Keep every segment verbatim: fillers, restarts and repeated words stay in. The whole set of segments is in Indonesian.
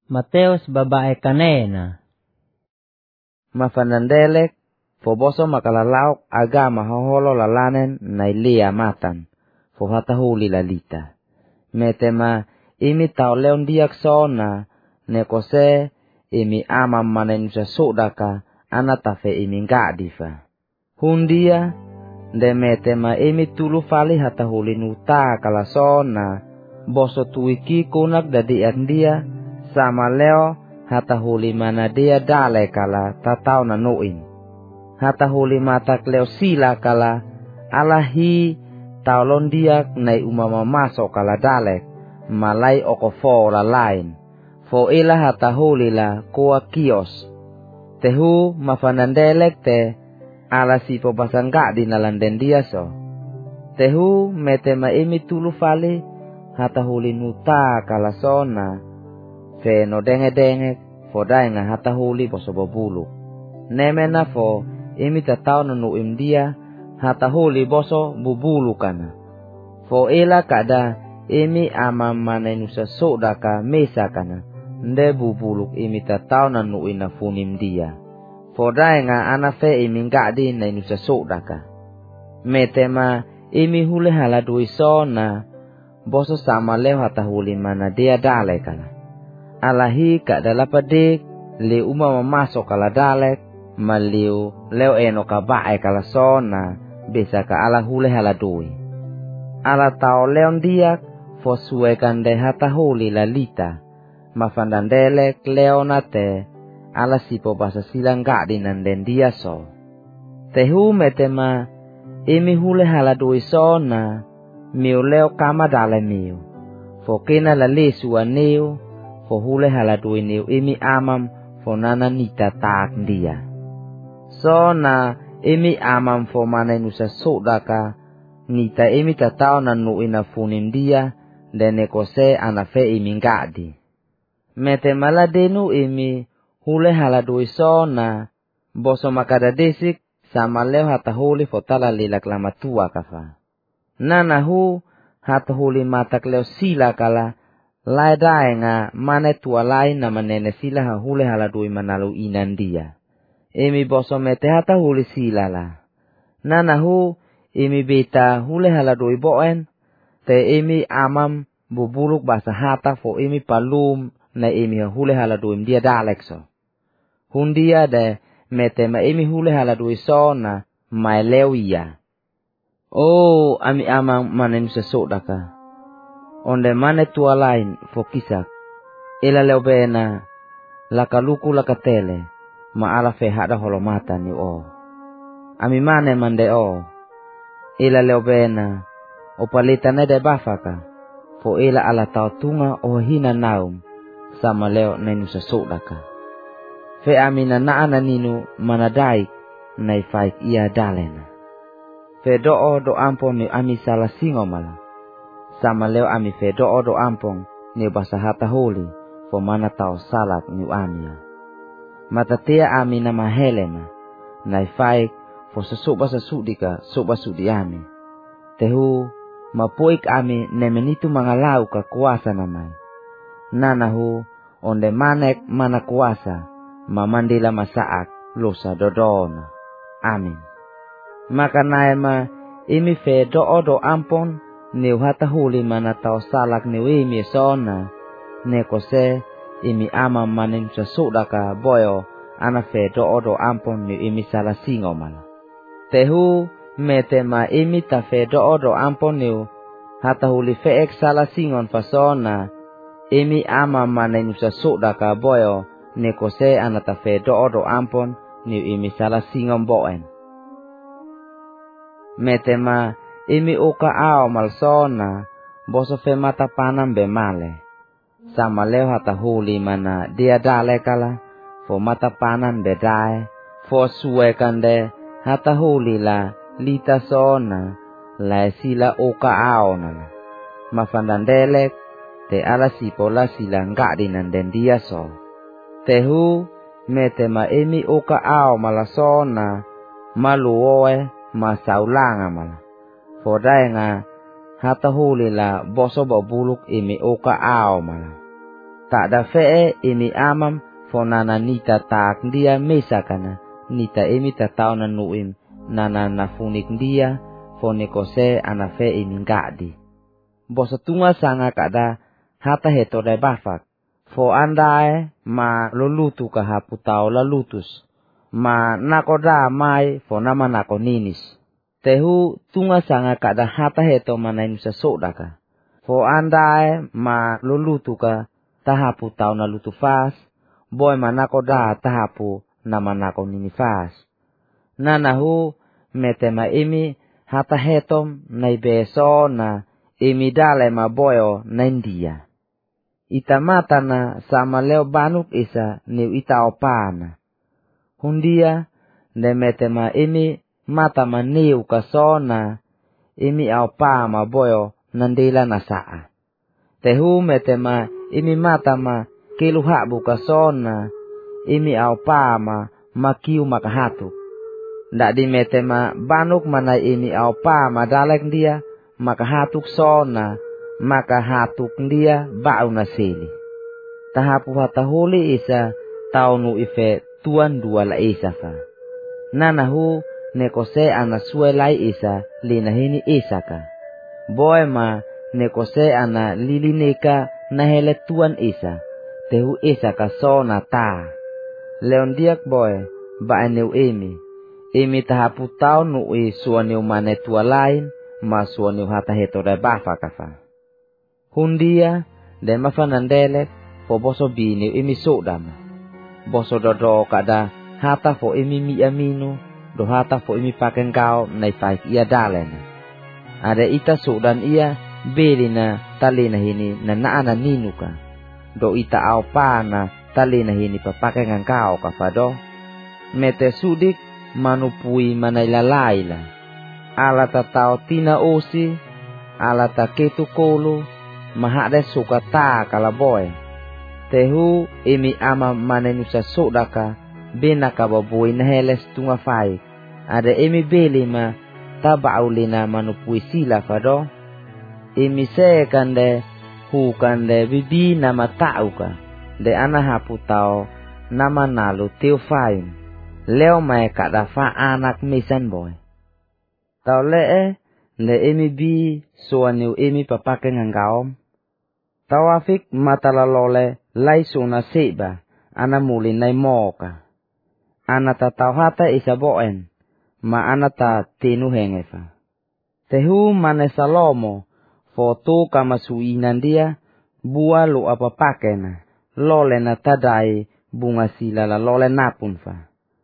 Mateus babae kanena. Mafanandelek fo boso makalalaok agama hoholo lalanen na ilia matan fo hatahuli lalita. Metema imi tau leon diak sona nekose imi amam manenusa sodaka anatafe imi ngadifa. Hundia de metema imi tulu fali hatahuli nuta kala sona boso tuiki kunak dadi andia sama leo hatahuli mana dia dale kala tatau na nuin. Hatahuli matak leo sila kala alahi taulon diak nai umama masok kala dalek malai okofo la lain. Fo ila hatahuli la koa kios. Tehu mafanandelek te ala sifo basangga di nalanden dia so. Tehu metema imi tulu fali hatahuli nuta kala sona. Fe no denge denge fo dainga hatahuli boso bobulu. Nemena fo imi tatau nanu imdia hatahuli boso bubulu kana. Fo ila kada imi amam manenusa sodaka mesa kana. Nde bubuluk imi tatau nanu ina funim dia. Fo dainga anafe imi ngadi na inusa sodaka. Metema imi hule haladui sona boso sama leo hatahuli mana dia dale kana. Alahi kada lapadik le umama masok kala dalek maliu leo eno kabae kala sona bisa ka ala hule haladui. Ala tau leon diak fo suekan de hatahuli lalita mafandandelek leonate ala sipo basa silang gadi nanden dia so. Tehu metema imi hule haladui sona miu leo kama dale miu fo kena lalesu aneu fo hule haladui niu imi amam fo nana nita taak dia. Sona imi amam fo mana nusa sodaka nita imi tatau nanu ina funin dia dene kose anafe imi ngadi. Mete maladenu imi hule haladui sona boso makada desik sama leo hatahuli fo tala lilak lama tua kafa. Nana hu hatahuli matak leo sila kala lai daenga mane tua lain na manene sila hahule haladui manalu inan dia. Imi boso mete hatahuli sila la. Nana hu imi beta hule haladui boen te imi amam bubuluk basa hata fo imi palum na imi hule haladui dia dalekso. Hundia de mete ma imi hule haladui sona mai leo iya. Oh ami amam manen sesodaka. Onde mane tua lain fo kisak. Ila leo bena lakaluku lakatele ma ala fe hada holomata ni o. Ami mane mande o. Ila leo bena opalita nede bafaka fo ila ala tautunga o hina naum sama leo nenu sesodaka. Fe amina naana ninu manadai nai faik ia dalena. Fe do'o do ampon ni ami salah singo mala. Sama leo ami fe do'o do ampon ni basa hatahuli fo mana tau salak ni amia. Matatea ami nama helena nai faik fo sesuba sesudika suba sudi ami. Tehu mapuik ami nemenitu mangalau ka kuasa namai. Nanahu onde manek mana kuasa mamandila masaak losa dodona. Amin. Maka naema imi fe do'o do ampon niu hatahuli mana tau salak niu imi sona nekose imi ama manin sesudaka boyo ana fe do'o do ampon niu imi salah singo mala. Tehu metema imi ta fe do'o do ampon niu hatahuli feek salah singon fasona imi ama manin sesudaka boyo nekose ana ta fe do'o do ampon niu imi salah singon boen. Metema imi uka ao malsona boso fe mata panam be male. Sama leo hatahuli mana dia dale kala fo mata panan be dae fo suwe kande hatahuli la lita sona la sila uka ao nala. Mafandandelek te ala sipola sila ngadi nanden dia so. Tehu metema imi uka ao malasona maluoe masaulanga mala. Fodai nga hatahuli la boso babuluk imi uka ao mala. kada fe'e imi amam fo nana nita taak dia mesakana nita imi tatau na nuim nana nafunik dia fo nekose ana fe imi ngadi. Boso tunga sanga kada hata heto dai bafak fo andae ma lulutu ka haputau lalutus ma nakoda mai fo nama nako ninis. Tehu tunga sanga kada hata heto mana inusa sodaka fo andae ma lulutu ka tahapu tau na lutu fas boy manako da tahapu na manako nini fas. Nanahu metema imi hata hetom na ibeso na imi dale ma boyo na India. Ita mata na sama leo banuk isa niu ita opana. Hundia ne metema imi mata ma niu kasona imi aupa ma boyo nandila na saa. Tehu metema imi mata ma kiluha buka sona imi aupa ma makiu makahatu. Ndak di metema banuk mana imi aupa ma dalek dia makahatuk sona makahatuk dia bau nasili. Tahapu hatahuli isa taunu ife tuan dua la isa fa. Nanahu nekose ana suelai isa linahini isaka. Boy ma nekose ana lilineka nahele tuan isa tehu isaka sona ta. Leon diak boy ba aneu emi emi tahapu tau nui suaneu mane tua lain ma suaneu hata heto dai bafa kafa. Hundia de mafanandele fo boso bini emi sodam. Boso dodo kada hata fo emi mi aminu do hata fo emi paken kau nai faik ia dalena. Ada ita sodan ia belina talina hini na naana ninuka. Do ita au pana talina hini papake ngangkao kafado. Mete sudik manupui manailalaila. Ala tatao tina osi, ala taketu kolo, mahade suka ta kalaboy. Tehu imi ama manenusa sodaka benaka baboi naheles tunga fai. Ada imi belima tabaulina manupui sila fado. Imi se kande hu kande bibi nama tauka de anahapu tau nama nalu teu faim leo mai kada fa anak misan boy tau lee le emi bi soaniu emi papake ngangaom tau afik matalalole lai suna seba ana muli nai moka ana ta tau hata isa boen ma ana ta tinu hengefa tehu mane salomo foto kama suinan dia bua lo apa pakena lole na tadai bunga sila la lole napun fa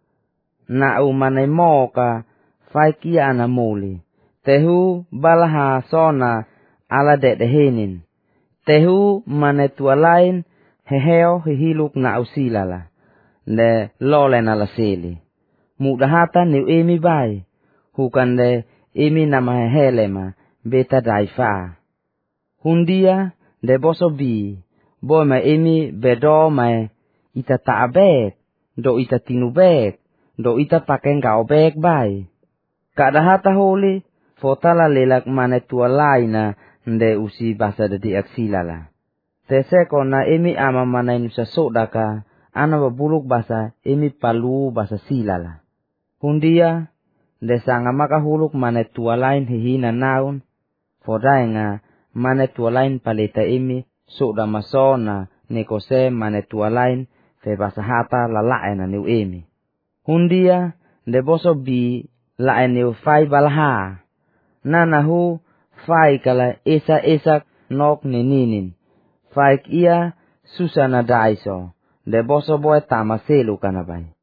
na umane moka faikia ana moli tehu balaha sona ala de dehenin tehu mane tua lain heheo hihiluk na usila la le lole na la seli mudahata ni emi bai hukande emi nama hehelema beta daifa. Hundia de boso bi boy ma emi bedo ma ita taabek do ita tinubek do ita paken gao bek bai. Kada hata holi fotala lelak mane tua laina nde usi basa de aksilala. Teseko na emi ama mana inusa sodaka ana babuluk basa emi palu basa silala. Hundia de sanga maka huluk mane tua lain hihina naun fodaenga mane tua lain paleta imi soda masona nekose mane tua lain fe basa hata la laena niu imi. Hundia de boso bi laen niu fai balha. Nanahu fai kala esa esak nok neninin. Faik ia susana daiso de boso boy tamaselu kanabai.